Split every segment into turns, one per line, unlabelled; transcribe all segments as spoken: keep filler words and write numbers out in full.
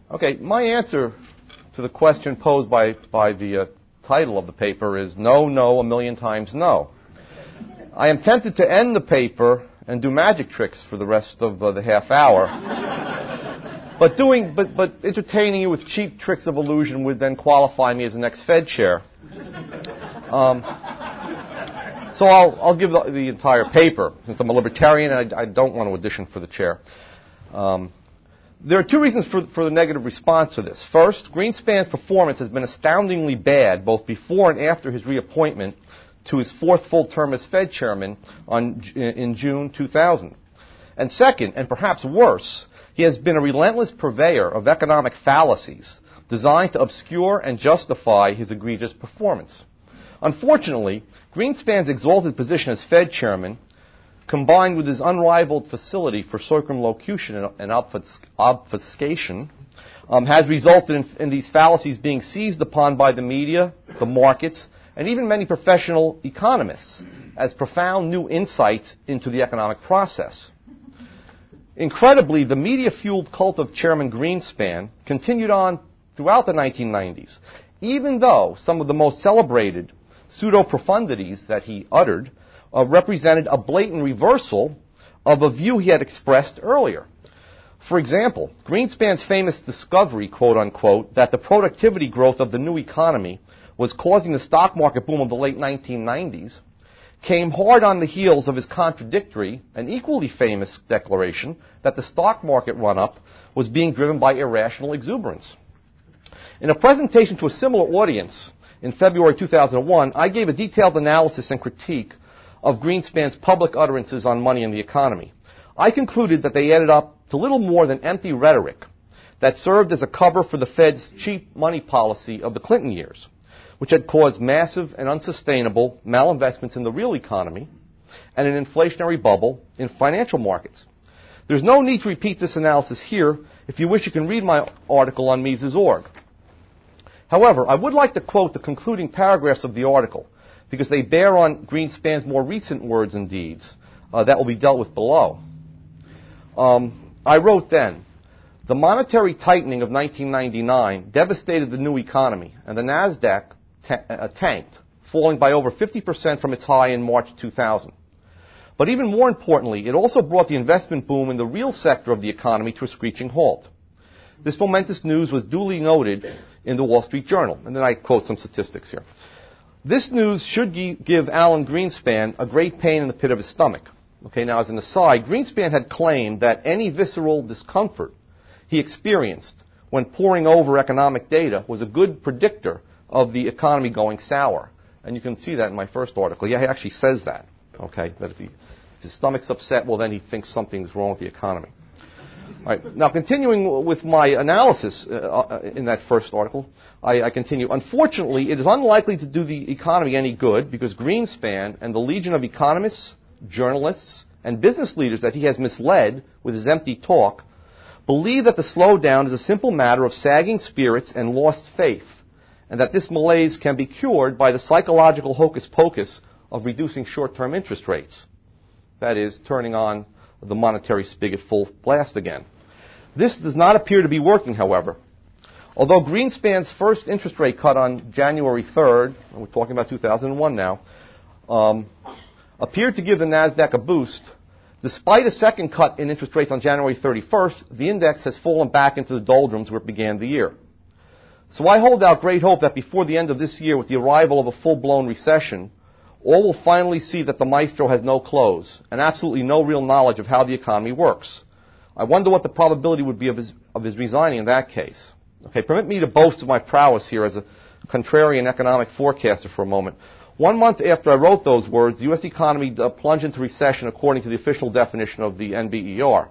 Okay, my answer to the question posed by, by the uh, title of the paper is no, no, a million times no. I am tempted to end the paper and do magic tricks for the rest of uh, the half hour. but doing, but, but entertaining you with cheap tricks of illusion would then qualify me as the next Fed chair. Um, so I'll, I'll give the, the entire paper, since I'm a libertarian and I, I don't want to audition for the chair. Um, There are two reasons for, for the negative response to this. First, Greenspan's performance has been astoundingly bad both before and after his reappointment to his fourth full term as Fed chairman on, in June two thousand. And second, and perhaps worse, he has been a relentless purveyor of economic fallacies designed to obscure and justify his egregious performance. Unfortunately, Greenspan's exalted position as Fed chairman, combined with his unrivaled facility for circumlocution and obfuscation, um, has resulted in, in these fallacies being seized upon by the media, the markets, and even many professional economists as profound new insights into the economic process. Incredibly, the media-fueled cult of Chairman Greenspan continued on throughout the nineteen nineties, even though some of the most celebrated pseudo-profundities that he uttered Uh, represented a blatant reversal of a view he had expressed earlier. For example, Greenspan's famous discovery, quote unquote, that the productivity growth of the new economy was causing the stock market boom of the late nineteen nineties came hard on the heels of his contradictory and equally famous declaration that the stock market run-up was being driven by irrational exuberance. In a presentation to a similar audience in February two thousand one, I gave a detailed analysis and critique of Greenspan's public utterances on money and the economy. I concluded that they added up to little more than empty rhetoric that served as a cover for the Fed's cheap money policy of the Clinton years, which had caused massive and unsustainable malinvestments in the real economy and an inflationary bubble in financial markets. There's no need to repeat this analysis here. If you wish, you can read my article on Mises dot org. However, I would like to quote the concluding paragraphs of the article, because they bear on Greenspan's more recent words and deeds uh, that will be dealt with below. Um, I wrote then, the monetary tightening of nineteen ninety-nine devastated the new economy, and the NASDAQ ta- uh, tanked, falling by over fifty percent from its high in March two thousand. But even more importantly, it also brought the investment boom in the real sector of the economy to a screeching halt. This momentous news was duly noted in the Wall Street Journal, and then I quote some statistics here. This news should give Alan Greenspan a great pain in the pit of his stomach. Okay, now as an aside, Greenspan had claimed that any visceral discomfort he experienced when poring over economic data was a good predictor of the economy going sour. And you can see that in my first article. Yeah, he actually says that. Okay, that if, he, if his stomach's upset, well, then he thinks something's wrong with the economy. All right. Now, continuing with my analysis uh, in that first article, I, I continue. Unfortunately, it is unlikely to do the economy any good because Greenspan and the legion of economists, journalists, and business leaders that he has misled with his empty talk believe that the slowdown is a simple matter of sagging spirits and lost faith, and that this malaise can be cured by the psychological hocus-pocus of reducing short-term interest rates. That is, turning on the monetary spigot full blast again. This does not appear to be working, however. Although Greenspan's first interest rate cut on January third, and we're talking about two thousand one now, um, appeared to give the NASDAQ a boost, despite a second cut in interest rates on January thirty-first, the index has fallen back into the doldrums where it began the year. So I hold out great hope that before the end of this year, with the arrival of a full-blown recession, all will finally see that the maestro has no clothes and absolutely no real knowledge of how the economy works. I wonder what the probability would be of his, of his resigning in that case. Okay, permit me to boast of my prowess here as a contrarian economic forecaster for a moment. One month after I wrote those words, the U S economy uh, plunged into recession according to the official definition of the N B E R.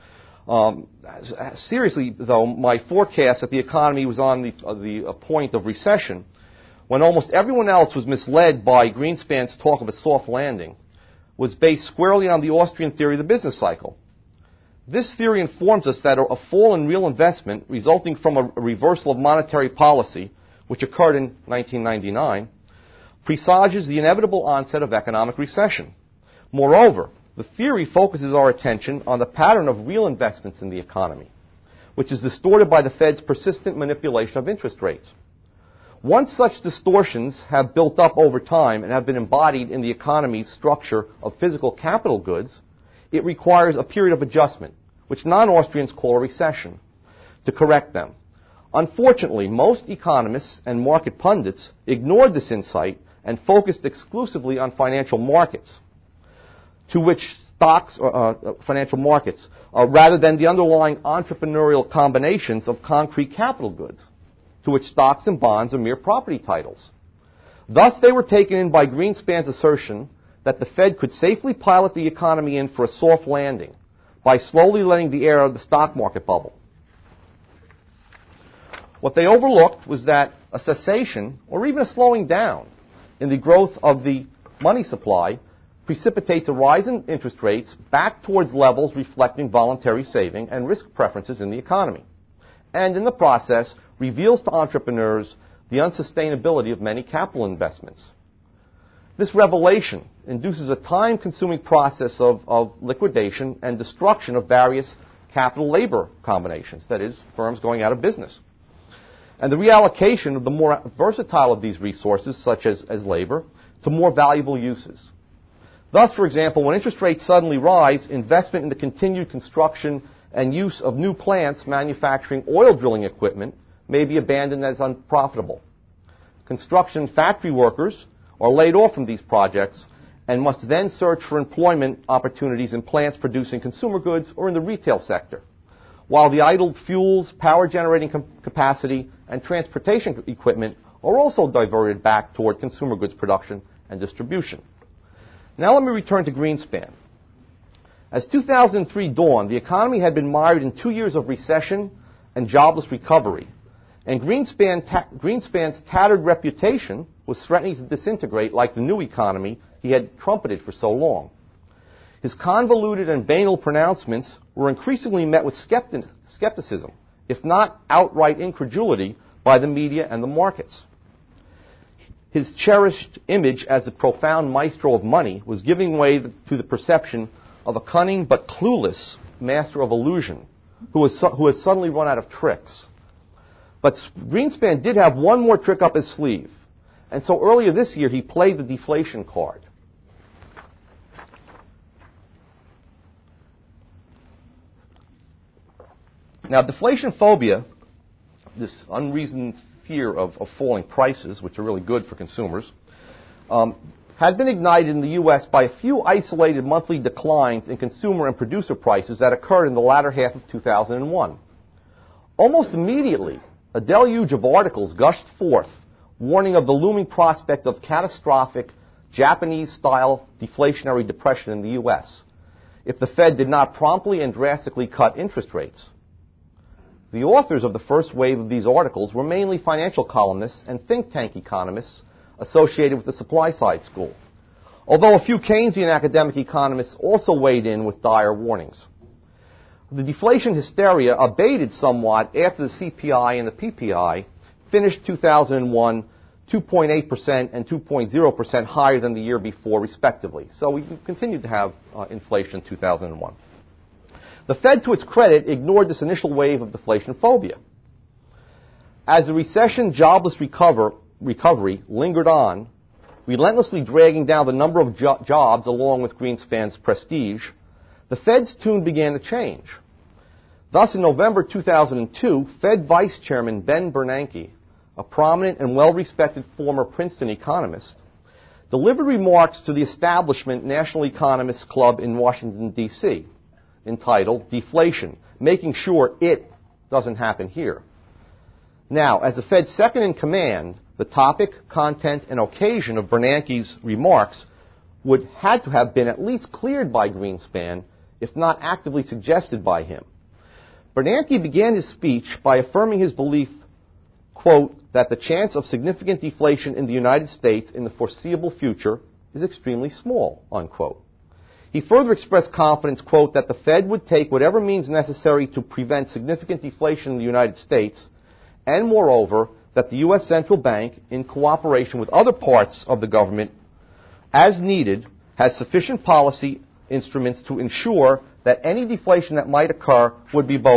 Um, seriously, though, my forecast that the economy was on the, uh, the uh, point of recession, when almost everyone else was misled by Greenspan's talk of a soft landing, was based squarely on the Austrian theory of the business cycle. This theory informs us that a fall in real investment resulting from a reversal of monetary policy, which occurred in nineteen ninety-nine, presages the inevitable onset of economic recession. Moreover, the theory focuses our attention on the pattern of real investments in the economy. which is distorted by the Fed's persistent manipulation of interest rates. Once such distortions have built up over time and have been embodied in the economy's structure of physical capital goods, it requires a period of adjustment, which non-Austrians call a recession, to correct them. Unfortunately, most economists and market pundits ignored this insight and focused exclusively on financial markets, to which stocks, uh, financial markets, uh, rather than the underlying entrepreneurial combinations of concrete capital goods, to which stocks and bonds are mere property titles. Thus, they were taken in by Greenspan's assertion that the Fed could safely pilot the economy in for a soft landing by slowly letting the air of the stock market bubble. What they overlooked was that a cessation, or even a slowing down, in the growth of the money supply precipitates a rise in interest rates back towards levels reflecting voluntary saving and risk preferences in the economy, and in the process reveals to entrepreneurs the unsustainability of many capital investments. This revelation induces a time-consuming process of, of liquidation and destruction of various capital-labor combinations, that is, firms going out of business, and the reallocation of the more versatile of these resources, such as, as labor, to more valuable uses. Thus, for example, when interest rates suddenly rise, investment in the continued construction and use of new plants manufacturing oil drilling equipment may be abandoned as unprofitable. Construction factory workers are laid off from these projects and must then search for employment opportunities in plants producing consumer goods or in the retail sector, while the idled fuels, power generating com- capacity, and transportation equipment are also diverted back toward consumer goods production and distribution. Now let me return to Greenspan. As two thousand three dawned, the economy had been mired in two years of recession and jobless recovery, and Greenspan ta- Greenspan's tattered reputation was threatening to disintegrate like the new economy he had trumpeted for so long. His convoluted and banal pronouncements were increasingly met with skepti- skepticism, if not outright incredulity, by the media and the markets. His cherished image as the profound maestro of money was giving way to the perception of a cunning but clueless master of illusion who, was su- who has suddenly run out of tricks. But Greenspan did have one more trick up his sleeve, and so earlier this year he played the deflation card. Now, deflation phobia, this unreasoned fear of, of falling prices, which are really good for consumers, um, had been ignited in the U S by a few isolated monthly declines in consumer and producer prices that occurred in the latter half of two thousand one. Almost immediately, a deluge of articles gushed forth, warning of the looming prospect of catastrophic Japanese-style deflationary depression in the U S if the Fed did not promptly and drastically cut interest rates. The authors of the first wave of these articles were mainly financial columnists and think tank economists associated with the supply-side school, although a few Keynesian academic economists also weighed in with dire warnings. The deflation hysteria abated somewhat after the C P I and the P P I finished two thousand one two point eight percent and two point zero percent higher than the year before, respectively. So we continued to have uh, inflation in two thousand one. The Fed, to its credit, ignored this initial wave of deflation phobia. As the recession jobless recover, recovery lingered on, relentlessly dragging down the number of jo- jobs along with Greenspan's prestige, the Fed's tune began to change. Thus, in November two thousand two, Fed Vice Chairman Ben Bernanke, a prominent and well-respected former Princeton economist, delivered remarks to the establishment National Economists Club in Washington, D C, entitled Deflation, Making Sure It Doesn't Happen Here. Now, as the Fed's second in command, the topic, content, and occasion of Bernanke's remarks would had to have been at least cleared by Greenspan, if not actively suggested by him. Bernanke began his speech by affirming his belief, quote, that the chance of significant deflation in the United States in the foreseeable future is extremely small, unquote. He further expressed confidence, quote, that the Fed would take whatever means necessary to prevent significant deflation in the United States, and moreover, that the U S Central Bank, in cooperation with other parts of the government, as needed, has sufficient policy instruments to ensure that any deflation that might occur would be both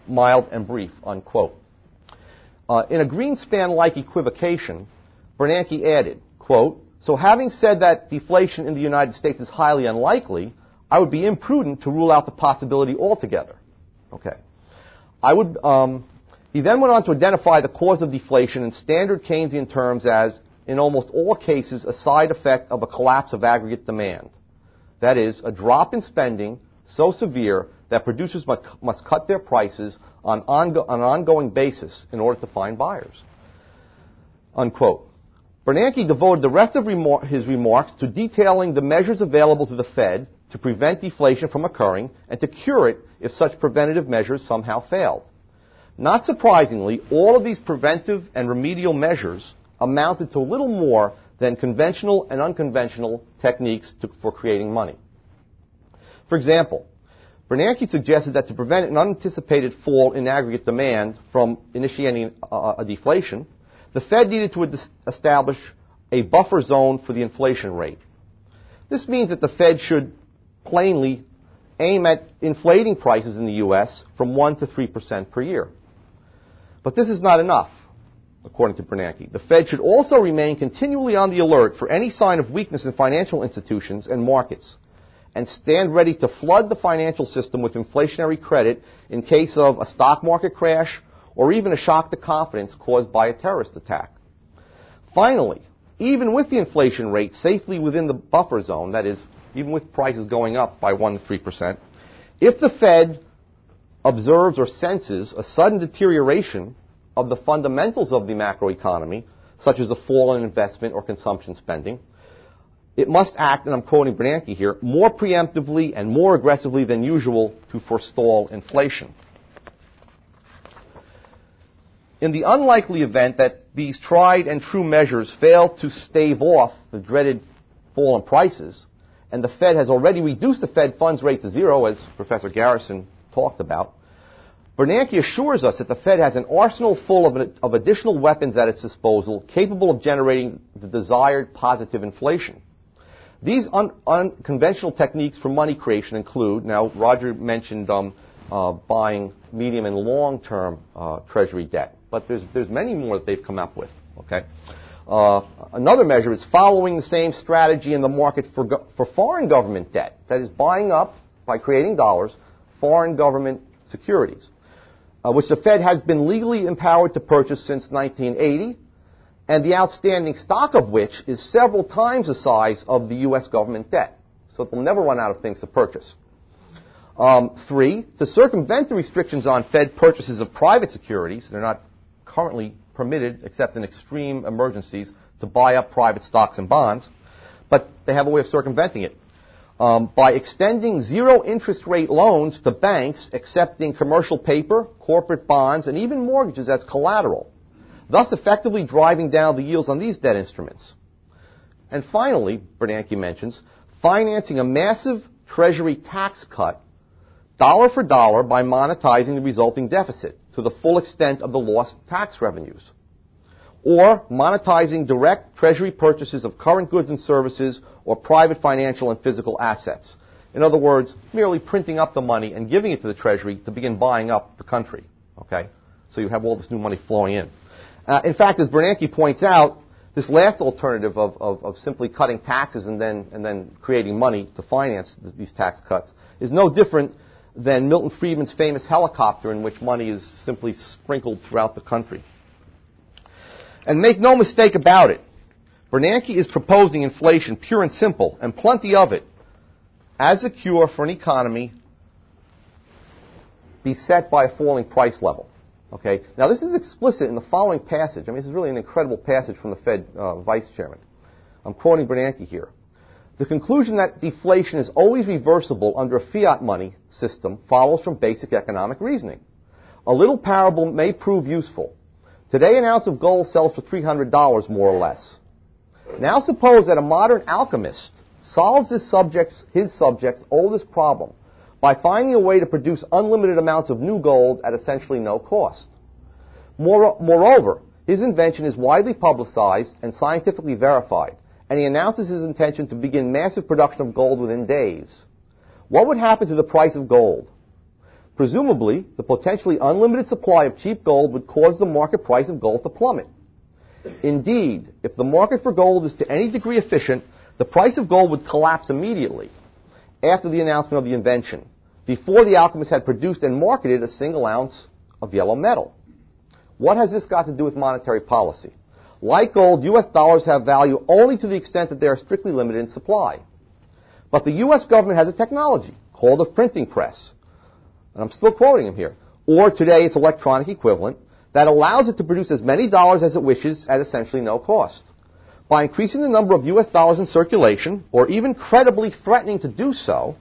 mild and brief, unquote. Uh, in a Greenspan-like equivocation, Bernanke added, quote, so having said that deflation in the United States is highly unlikely, I would be imprudent to rule out the possibility altogether. Okay. I would, um, he then went on to identify the cause of deflation in standard Keynesian terms as, in almost all cases, a side effect of a collapse of aggregate demand. That is, a drop in spending so severe that producers must, must cut their prices on, ongo- on an ongoing basis in order to find buyers. Unquote. Bernanke devoted the rest of remor- his remarks to detailing the measures available to the Fed to prevent deflation from occurring and to cure it if such preventative measures somehow failed. Not surprisingly, all of these preventive and remedial measures amounted to little more than conventional and unconventional techniques to, for creating money. For example, Bernanke suggested that to prevent an unanticipated fall in aggregate demand from initiating a, a deflation, the Fed needed to establish a buffer zone for the inflation rate. This means that the Fed should plainly aim at inflating prices in the U S from one to three percent per year. But this is not enough, according to Bernanke. The Fed should also remain continually on the alert for any sign of weakness in financial institutions and markets, and stand ready to flood the financial system with inflationary credit in case of a stock market crash or even a shock to confidence caused by a terrorist attack. Finally, even with the inflation rate safely within the buffer zone, that is, even with prices going up by one to three percent, if the Fed observes or senses a sudden deterioration of the fundamentals of the macroeconomy, such as a fall in investment or consumption spending, it must act, and I'm quoting Bernanke here, more preemptively and more aggressively than usual to forestall inflation. In the unlikely event that these tried and true measures fail to stave off the dreaded fall in prices, and the Fed has already reduced the Fed funds rate to zero, as Professor Garrison talked about, Bernanke assures us that the Fed has an arsenal full of, of additional weapons at its disposal capable of generating the desired positive inflation. These un- unconventional techniques for money creation include, now Roger mentioned um, uh, buying medium and long-term uh, Treasury debt, but there's, there's many more that they've come up with, okay? Uh, another measure is following the same strategy in the market for, go- for foreign government debt, that is buying up, by creating dollars, foreign government securities, uh, which the Fed has been legally empowered to purchase since nineteen eighty, and the outstanding stock of which is several times the size of the U S government debt. So they'll never run out of things to purchase. Um, three, to circumvent the restrictions on Fed purchases of private securities, they're not currently permitted, except in extreme emergencies, to buy up private stocks and bonds, but they have a way of circumventing it. Um, by extending zero interest rate loans to banks accepting commercial paper, corporate bonds, and even mortgages as collateral, thus effectively driving down the yields on these debt instruments. And finally, Bernanke mentions, financing a massive Treasury tax cut, dollar for dollar, by monetizing the resulting deficit to the full extent of the lost tax revenues, or monetizing direct Treasury purchases of current goods and services or private financial and physical assets. In other words, merely printing up the money and giving it to the Treasury to begin buying up the country. Okay? So you have all this new money flowing in. Uh, in fact, as Bernanke points out, this last alternative of, of, of simply cutting taxes and then, and then creating money to finance th- these tax cuts is no different than Milton Friedman's famous helicopter, in which money is simply sprinkled throughout the country. And make no mistake about it, Bernanke is proposing inflation, pure and simple, and plenty of it, as a cure for an economy beset by a falling price level. Okay. Now, this is explicit in the following passage. I mean, this is really an incredible passage from the Fed uh, Vice Chairman. I'm quoting Bernanke here. The conclusion that deflation is always reversible under a fiat money system follows from basic economic reasoning. A little parable may prove useful. Today, an ounce of gold sells for three hundred dollars, more or less. Now suppose that a modern alchemist solves his subject's, his subject's oldest problem by finding a way to produce unlimited amounts of new gold at essentially no cost. More, moreover, his invention is widely publicized and scientifically verified, and he announces his intention to begin massive production of gold within days. What would happen to the price of gold? Presumably, the potentially unlimited supply of cheap gold would cause the market price of gold to plummet. Indeed, if the market for gold is to any degree efficient, the price of gold would collapse immediately after the announcement of the invention, before the alchemist had produced and marketed a single ounce of yellow metal. What has this got to do with monetary policy? Like gold, U S dollars have value only to the extent that they are strictly limited in supply. But the U S government has a technology called a printing press, and I'm still quoting him here, or today its electronic equivalent, that allows it to produce as many dollars as it wishes at essentially no cost. By increasing the number of U S dollars in circulation, or even credibly threatening to do so,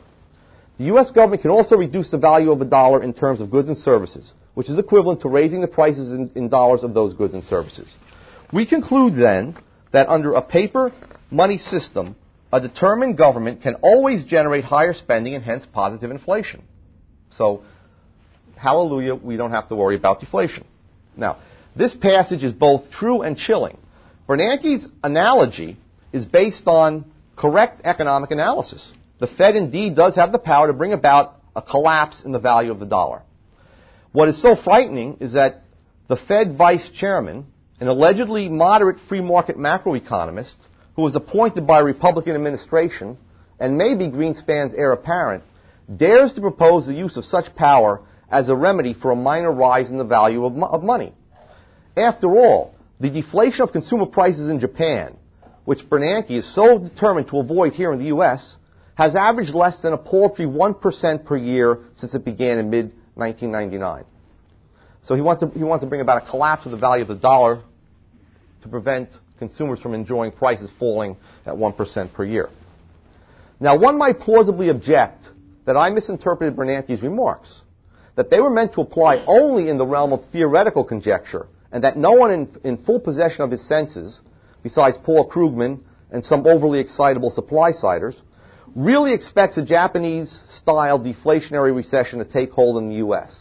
the U S government can also reduce the value of a dollar in terms of goods and services, which is equivalent to raising the prices in, in dollars of those goods and services. We conclude then that under a paper money system, a determined government can always generate higher spending and hence positive inflation. So, hallelujah, we don't have to worry about deflation. Now, this passage is both true and chilling. Bernanke's analogy is based on correct economic analysis. The Fed indeed does have the power to bring about a collapse in the value of the dollar. What is so frightening is that the Fed vice chairman, an allegedly moderate free market macroeconomist who was appointed by a Republican administration and may be Greenspan's heir apparent, dares to propose the use of such power as a remedy for a minor rise in the value of, mo- of money. After all, the deflation of consumer prices in Japan, which Bernanke is so determined to avoid here in the U S, has averaged less than a paltry one percent per year since it began in mid nineteen ninety-nine. So he wants to, he wants to bring about a collapse of the value of the dollar to prevent consumers from enjoying prices falling at one percent per year. Now, one might plausibly object that I misinterpreted Bernanke's remarks, that they were meant to apply only in the realm of theoretical conjecture, and that no one in, in full possession of his senses, besides Paul Krugman and some overly excitable supply-siders, really expects a Japanese-style deflationary recession to take hold in the U S.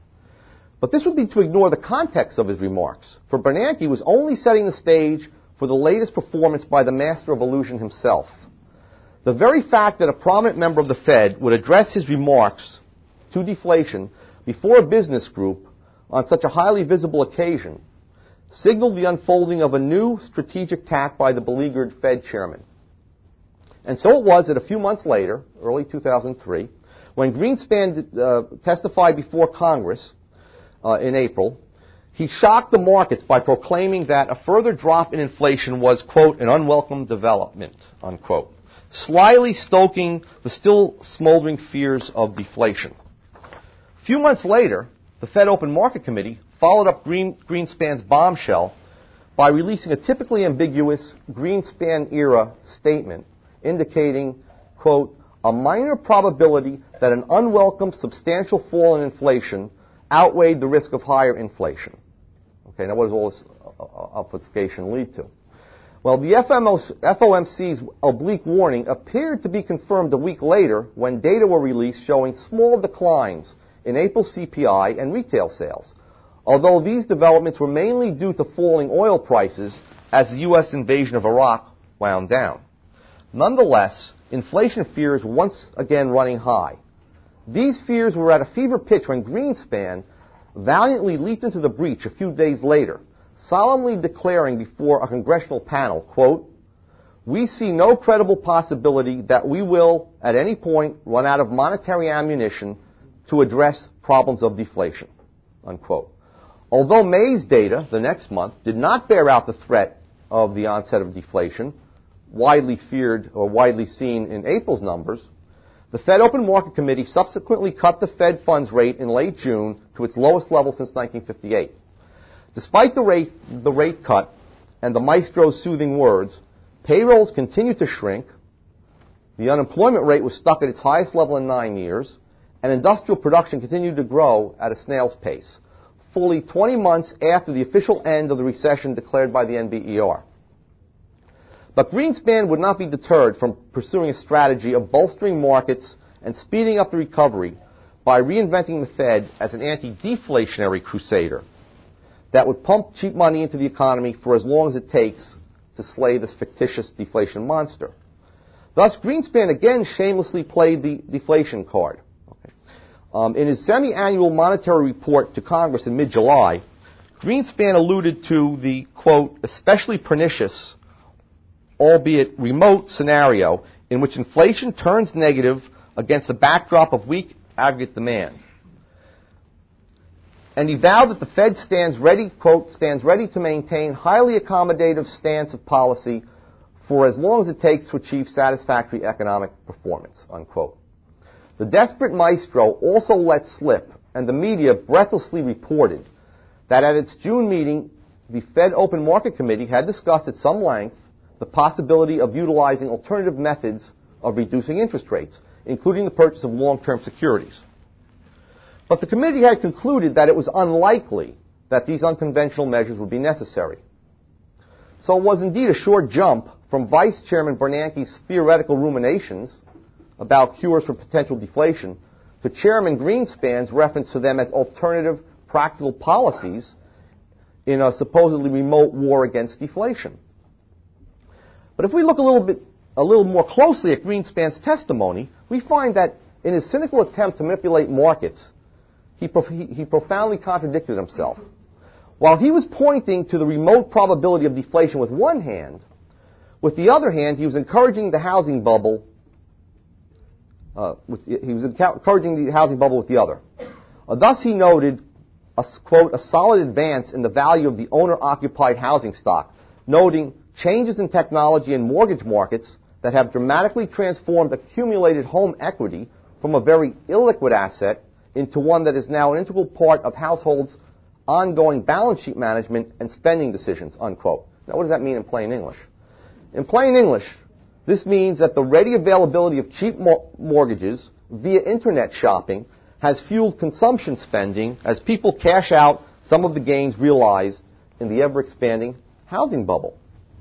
But this would be to ignore the context of his remarks, for Bernanke was only setting the stage for the latest performance by the master of illusion himself. The very fact that a prominent member of the Fed would address his remarks to deflation before a business group on such a highly visible occasion signaled the unfolding of a new strategic tack by the beleaguered Fed chairman. And so it was that a few months later, early two thousand three, when Greenspan uh, testified before Congress uh, in April, he shocked the markets by proclaiming that a further drop in inflation was, quote, an unwelcome development, unquote, slyly stoking the still smoldering fears of deflation. A few months later, the Fed Open Market Committee followed up Green, Greenspan's bombshell by releasing a typically ambiguous Greenspan-era statement indicating, quote, a minor probability that an unwelcome substantial fall in inflation outweighed the risk of higher inflation. Okay, now what does all this obfuscation lead to? Well, the F O M C's oblique warning appeared to be confirmed a week later when data were released showing small declines in April C P I and retail sales, although these developments were mainly due to falling oil prices as the U S invasion of Iraq wound down. Nonetheless, inflation fears were once again running high. These fears were at a fever pitch when Greenspan valiantly leaped into the breach a few days later, solemnly declaring before a congressional panel, quote, we see no credible possibility that we will, at any point, run out of monetary ammunition to address problems of deflation, unquote. Although May's data, the next month, did not bear out the threat of the onset of deflation, widely feared or widely seen in April's numbers, the Fed Open Market Committee subsequently cut the Fed funds rate in late June to its lowest level since nineteen fifty-eight. Despite the rate, the rate cut and the maestro's soothing words, payrolls continued to shrink, the unemployment rate was stuck at its highest level in nine years, and industrial production continued to grow at a snail's pace, fully twenty months after the official end of the recession declared by the N B E R. But Greenspan would not be deterred from pursuing a strategy of bolstering markets and speeding up the recovery by reinventing the Fed as an anti-deflationary crusader that would pump cheap money into the economy for as long as it takes to slay this fictitious deflation monster. Thus, Greenspan again shamelessly played the deflation card. Okay. Um, in his semi-annual monetary report to Congress in mid-July, Greenspan alluded to the, quote, especially pernicious, albeit remote scenario in which inflation turns negative against the backdrop of weak aggregate demand. And he vowed that the Fed stands ready, quote, stands ready to maintain highly accommodative stance of policy for as long as it takes to achieve satisfactory economic performance, unquote. The desperate maestro also let slip, and the media breathlessly reported, that at its June meeting, the Fed Open Market Committee had discussed at some length the possibility of utilizing alternative methods of reducing interest rates, including the purchase of long-term securities. But the committee had concluded that it was unlikely that these unconventional measures would be necessary. So it was indeed a short jump from Vice Chairman Bernanke's theoretical ruminations about cures for potential deflation to Chairman Greenspan's reference to them as alternative practical policies in a supposedly remote war against deflation. But if we look a little bit, a little more closely at Greenspan's testimony, we find that in his cynical attempt to manipulate markets, he, prof- he, he profoundly contradicted himself. While he was pointing to the remote probability of deflation with one hand, with the other hand, he was encouraging the housing bubble. Uh, with, he was encouraging the housing bubble with the other. Uh, thus, he noted a, quote, a solid advance in the value of the owner-occupied housing stock, noting changes in technology and mortgage markets that have dramatically transformed accumulated home equity from a very illiquid asset into one that is now an integral part of households' ongoing balance sheet management and spending decisions, unquote. Now, what does that mean in plain English? In plain English, this means that the ready availability of cheap mor- mortgages via internet shopping has fueled consumption spending as people cash out some of the gains realized in the ever-expanding housing bubble.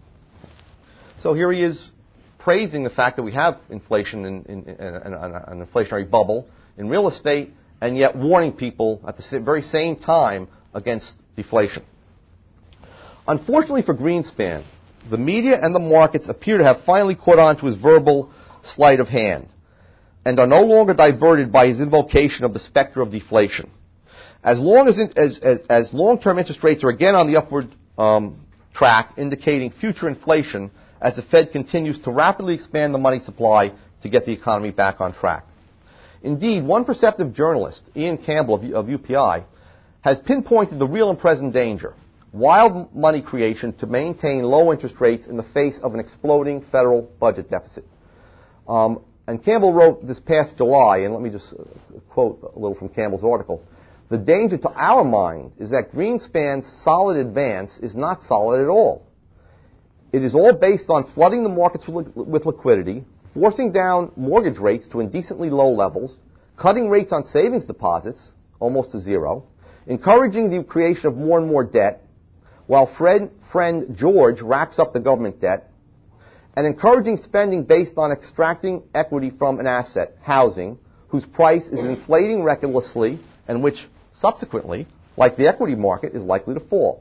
So here he is praising the fact that we have inflation in, in, in, in an inflationary bubble in real estate, and yet warning people at the very same time against deflation. Unfortunately for Greenspan, the media and the markets appear to have finally caught on to his verbal sleight of hand and are no longer diverted by his invocation of the specter of deflation. As long as, as, as, as long-term interest rates are again on the upward um, track, indicating future inflation as the Fed continues to rapidly expand the money supply to get the economy back on track. Indeed, one perceptive journalist, Ian Campbell of, of U P I, has pinpointed the real and present danger: wild money creation to maintain low interest rates in the face of an exploding federal budget deficit. Um, and Campbell wrote this past July, and let me just uh, quote a little from Campbell's article, "The danger to our mind is that Greenspan's solid advance is not solid at all. It is all based on flooding the markets with, with liquidity, forcing down mortgage rates to indecently low levels, cutting rates on savings deposits almost to zero, encouraging the creation of more and more debt, while Fred, friend George racks up the government debt, and encouraging spending based on extracting equity from an asset, housing, whose price is inflating recklessly and which, subsequently, like the equity market, is likely to fall."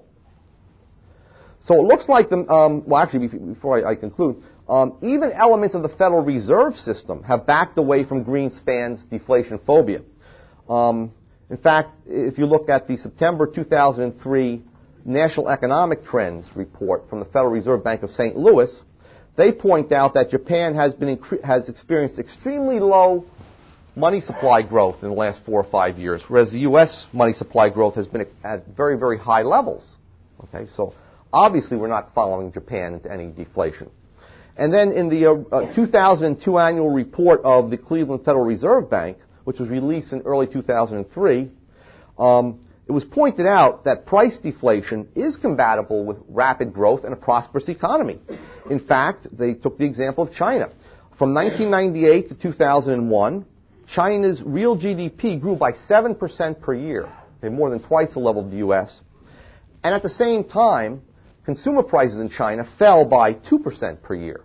So it looks like, the, um, well, actually, before I, I conclude, um, even elements of the Federal Reserve System have backed away from Greenspan's deflation phobia. Um, in fact, if you look at the September two thousand three National Economic Trends report from the Federal Reserve Bank of Saint Louis, they point out that Japan has been incre- has experienced extremely low money supply growth in the last four or five years, whereas the U S money supply growth has been at very, very high levels. Okay, so obviously we're not following Japan into any deflation. And then in the uh, uh, two thousand two annual report of the Cleveland Federal Reserve Bank, which was released in early two thousand three, um, it was pointed out that price deflation is compatible with rapid growth and a prosperous economy. In fact, they took the example of China. From nineteen ninety-eight to two thousand one, China's real G D P grew by seven percent per year, okay, more than twice the level of the U S. And at the same time, consumer prices in China fell by two percent per year.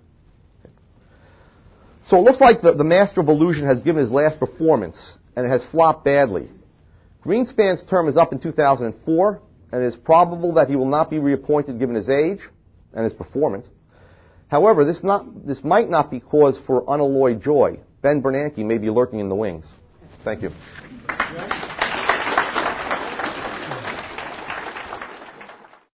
So it looks like the, the master of illusion has given his last performance, and it has flopped badly. Greenspan's term is up in two thousand four, and it is probable that he will not be reappointed given his age and his performance. However, this, not, this might not be cause for unalloyed joy. Ben Bernanke may be lurking in the wings. Thank you.